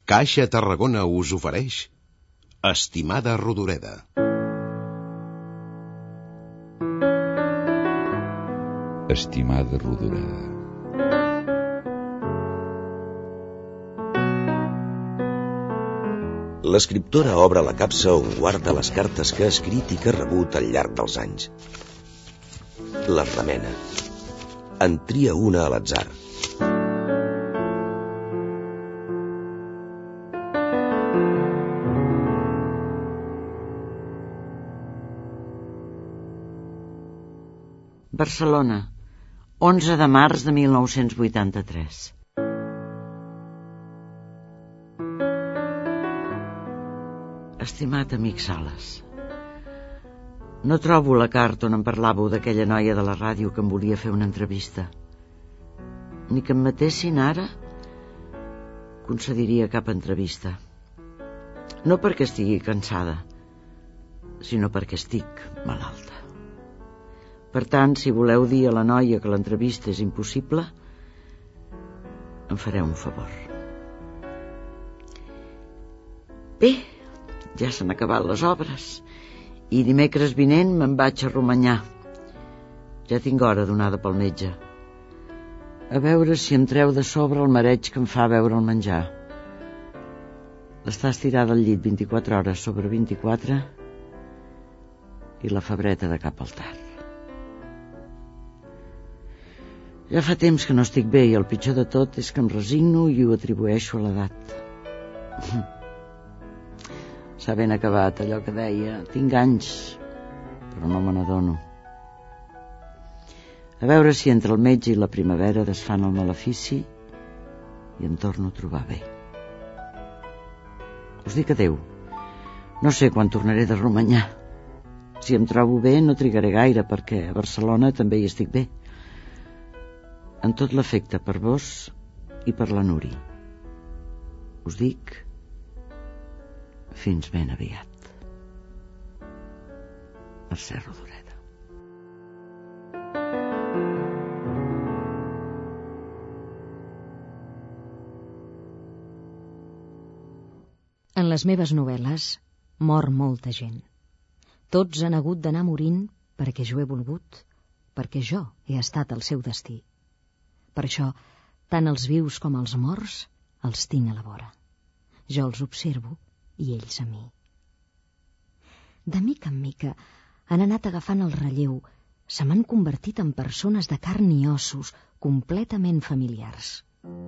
Caixa Tarragona us ofereix Estimada Rodoreda. Estimada Rodoreda. L'escriptora obre la capsa on guarda les cartes que ha escrit i que ha rebut al llarg dels anys. Les remena. En tria una a l'atzar. Barcelona, 11 de març de 1983. Estimat amic Sales, no trobo la carta on em parlàveu d'aquella noia de la ràdio que em volia fer una entrevista. Ni que em matessin ara concediria cap entrevista. No perquè estigui cansada, sinó perquè estic malalta. Per tant, si voleu dir a la noia que l'entrevista és impossible, em fareu un favor. Bé, ja s'han acabat les obres i dimecres vinent me'n vaig a Romanyà. Ja tinc hora donada pel metge. A veure si em treu de sobre el mareig que em fa veure el menjar. Està estirada al llit 24 hores sobre 24 i la febreta de cap al tard. Ja fa temps que no estic bé i el pitjor de tot és que em resigno i ho atribueixo a l'edat. S'ha ben acabat allò que deia, tinc anys, però no me n'adono. A veure si entre el metge i la primavera desfan el malefici i em torno a trobar bé. Us dic adeu. No sé quan tornaré de Romanyà. Si em trobo bé no trigaré gaire perquè a Barcelona també hi estic bé. En tot l'afecte per vos i per la Nuri. Us dic fins ben aviat. Mercè Rodoreda. En les meves novel·les mor molta gent. Tots han hagut d'anar morint perquè jo he volgut, perquè jo he estat el seu destí. Per això, tant els vius com els morts els tinc a la vora. Jo els observo i ells a mi. De mica en mica han anat agafant el relleu, se m'han convertit en persones de carn i ossos, completament familiars.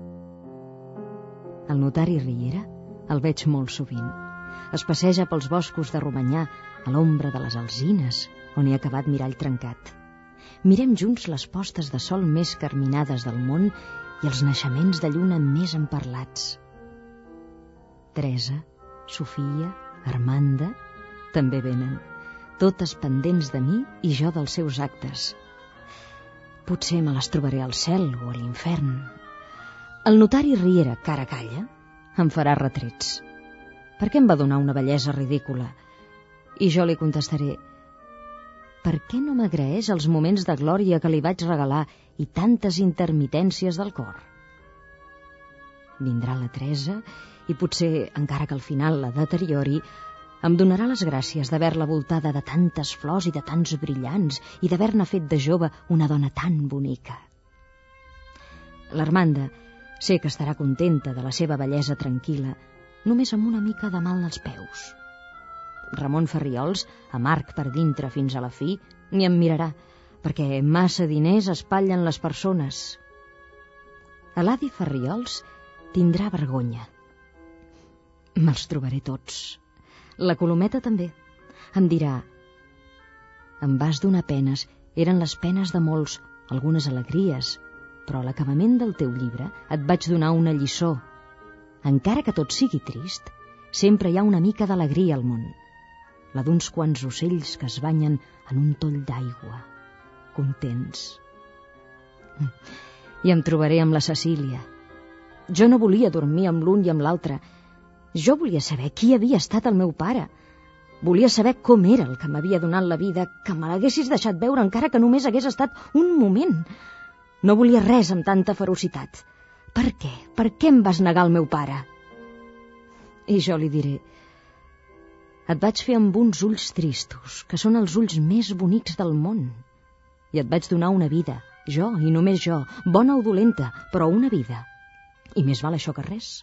El notari Riera el veig molt sovint. Es passeja pels boscos de Romanyà a l'ombra de les alzines, on he acabat mirall trencat. Mirem junts les postes de sol més carminades del món i els naixements de lluna més emparlats. Teresa, Sofia, Armanda també venen, totes pendents de mi i jo dels seus actes. Potser me les trobaré al cel o a l'infern. El notari Riera, cara calla, em farà retrets. Per què em va donar una bellesa ridícula? I jo li contestaré: per què no m'agraeix els moments de glòria que li vaig regalar i tantes intermitències del cor? Vindrà la Teresa i potser, encara que al final la deteriori, em donarà les gràcies d'haver-la voltada de tantes flors i de tants brillants i d'haver-ne fet de jove una dona tan bonica. L'Armanda sé que estarà contenta de la seva bellesa tranquil·la, només amb una mica de mal als peus. Ramon Farriols, amarg per dintre fins a la fi, ni em mirarà, perquè massa diners espatllen les persones. L'Adi Farriols tindrà vergonya. Me'ls trobaré tots. La Colometa també. Em dirà: em vas donar penes, eren les penes de molts, algunes alegries, però a l'acabament del teu llibre et vaig donar una lliçó. Encara que tot sigui trist, sempre hi ha una mica d'alegria al món. La d'uns quants ocells que es banyen en un toll d'aigua, contents. I em trobaré amb la Cecília. Jo no volia dormir amb l'un i amb l'altre. Jo volia saber qui havia estat el meu pare. Volia saber com era el que m'havia donat la vida, que me l'haguessis deixat veure encara que només hagués estat un moment. No volia res amb tanta ferocitat. Per què? Per què em vas negar el meu pare? I jo li diré: et vaig fer amb uns ulls tristos, que són els ulls més bonics del món. I et vaig donar una vida, jo i només jo, bona o dolenta, però una vida. I més val això que res.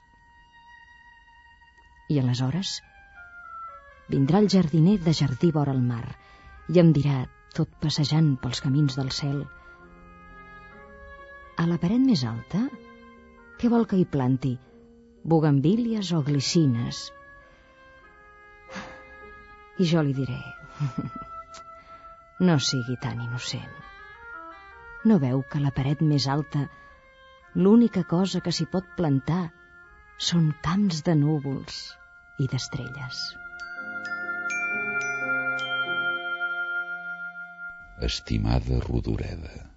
I aleshores vindrà el jardiner de jardí vora el mar i em dirà, tot passejant pels camins del cel: a la paret més alta, què vol que hi planti? Bugambílies o glicines? I jo li diré: no sigui tan innocent. No veu que a la paret més alta l'única cosa que s'hi pot plantar són camps de núvols i d'estrelles? Estimada Rodoreda.